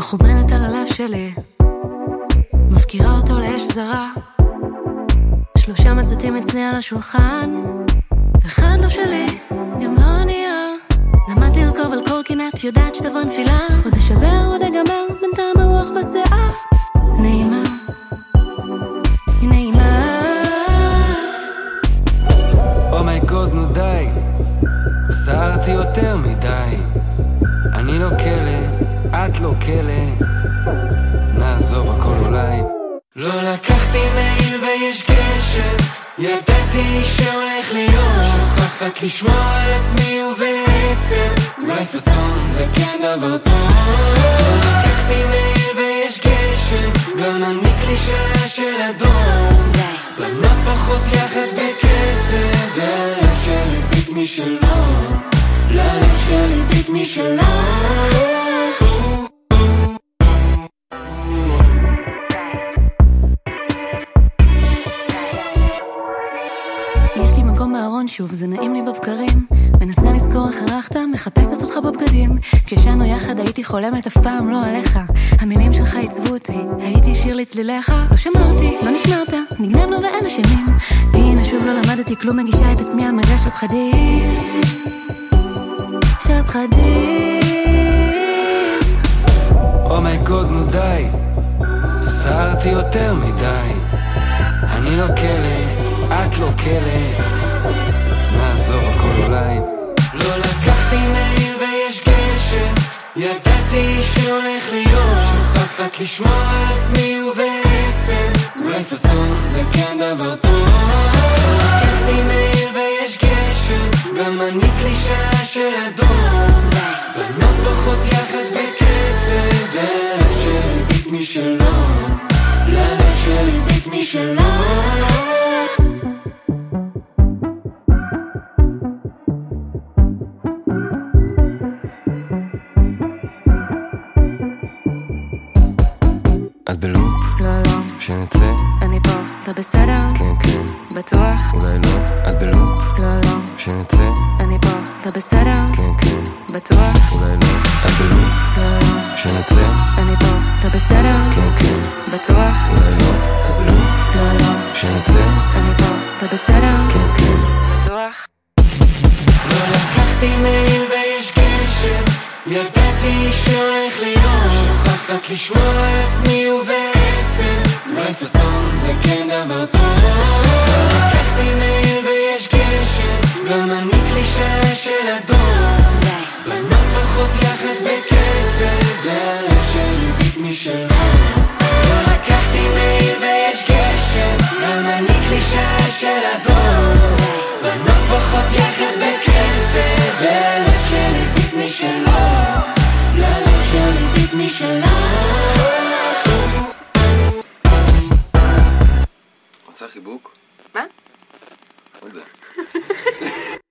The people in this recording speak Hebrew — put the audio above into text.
חומלת על הלב שלי, מפקירה אותו לאש זרה. 3 מצתים אצלי על השולחן, ואחד לא שלי, גם לא ענייה. למדתי לרכוב על קורקינט, יודעת שתבוא נפילה. עוד אשבר, עוד אגמר, בינתיים הרוח בשיער. נעימה, היא נעימה. אומייגוד, נו די, סערתי יותר מדי. אני לא כלא, את לא כלא, נעזוב הכל אולי. לא לקחתי מייל ויש גשם, ידעתי שהולך להיות. שוכחת לשמוע על עצמי ובעצם אולי פסון זה כן דבר טוב. לא לקחתי מייל ויש גשם, גם אני קלישה של אדום. בנות פחות יחד בקצב, והלב שלי ביט משלו, ללב שלי ביט משלו. יש לי מקום בארון שוב, זה נעים לי בבקרים. מנסה לזכור איך ערכת, מחפשת אותך בבגדים. כשישנו יחד הייתי חולמת אף פעם לא עליך. המילים שלך עיצבו אותי, הייתי שיר לצליליך. לא שמע אותי, לא נשמעת, נגנבנו ואין אשמים. הנה שוב לא למדתי כלום, מגישה את עצמי על מגש של פחדים. של פחדים. אומייגוד, נו די, סערתי יותר מדי. אני לא כלא, את לא כלא, נעזוב הכל אולי. לא לקחתי מייל ויש גשם, ידעתי שהולך להיות. שוכחת לשמוע על עצמי ובעצם אולי פסון זה כן דבר טוב. לא לקחתי מייל ויש גשם, גם אני קלישה של אדום. בנות פחות יחד בקצב, והלב שלי ביט משלו, ללב שלי ביט משלו. את בלופ? לא, לא. שנצא? אני פה, אתה בסדר? כן, כן. בטוח? אולי לא. את בלופ? לא, לא. שנצא? אני פה, אתה בסדר? כן, כן. בטוח? אולי לא. את בלופ? לא, לא. שנצא? אני פה, אתה בסדר? כן, כן. בטוח? אולי לא. את בלופ? לא, לא. שנצא? אני פה, אתה בסדר? כן, כן. בטוח? לא לקחתי מייל ויש גשם, ידעתי שהולך להיות. שוכחת לשמוע על עצמי ובעצם אולי פסון זה כן דבר טוב. לא לקחתי מייל ויש גשם, גם אני קלישה של אדום. בנות פחות יחד בקצב, והלב שלי ביט משלו. לא לקחתי מייל ויש גשם, גם אני קלישה של אדום. בנות פחות יחד בקצב, והלב שלי ביט משלו, ללב שלי ביט משלו. רוצה חיבוק? מה? לא יודע.